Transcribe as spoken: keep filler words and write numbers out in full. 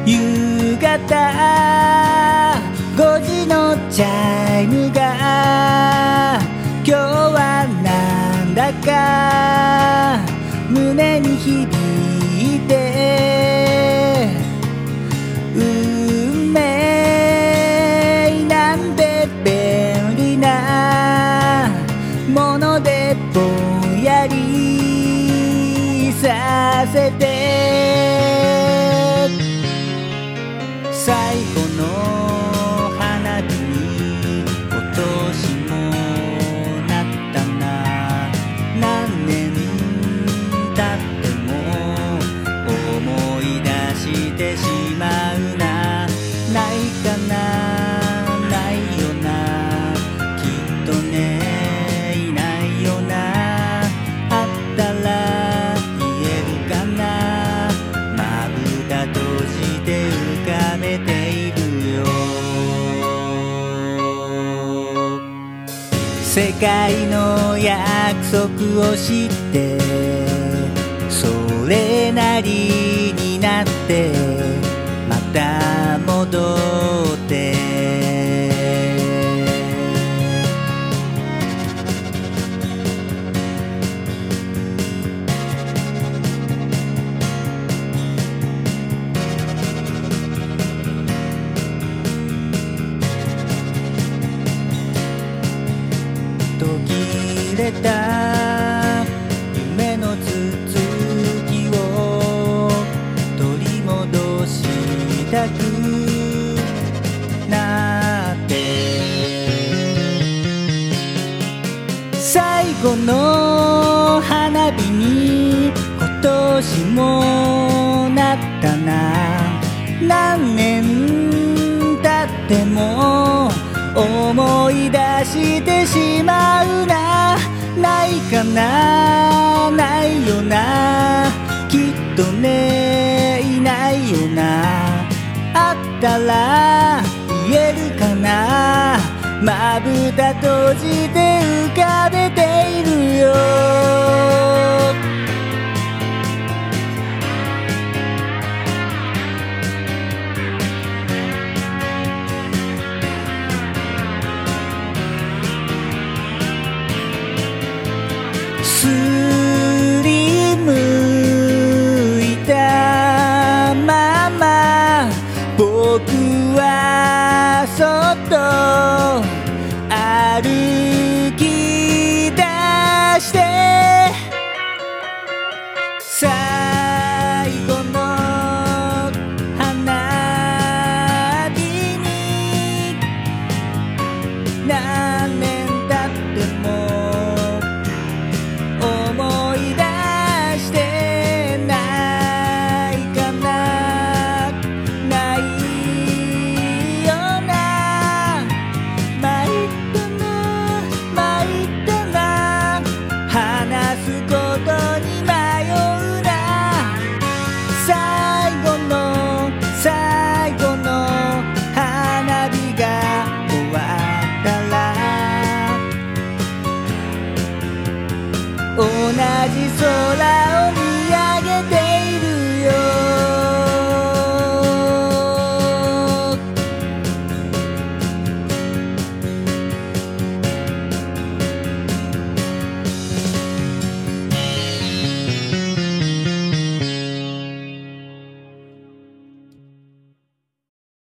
夕方ごじのチャイムが今日はなんだか胸に響いて、運命なんて便利なものでぼんやりさせて、最後の花火に今年もなったな。何年経っても思い出してしまうな。ないかな、ないよな、きっとね、いないよな。あったら言えるかな。まぶた閉じて浮かべているよ。世界の約束を知ってそれなりになってまた戻って途切れた夢の続きを取り戻したくなって、最後の花火に今年もなったな。何年経っても思い出してしまうな。ないかな、ないよな、きっとね、いないよな。あったら言えるかな。まぶた閉じて浮かべているよ。すりむいたまま僕はそっと歩き出して最後の花火に何年経っても思い出してないかな。ないよな、参ったな、参ったな。話すことに迷うな。最後の最後の花火が終わったら同じ空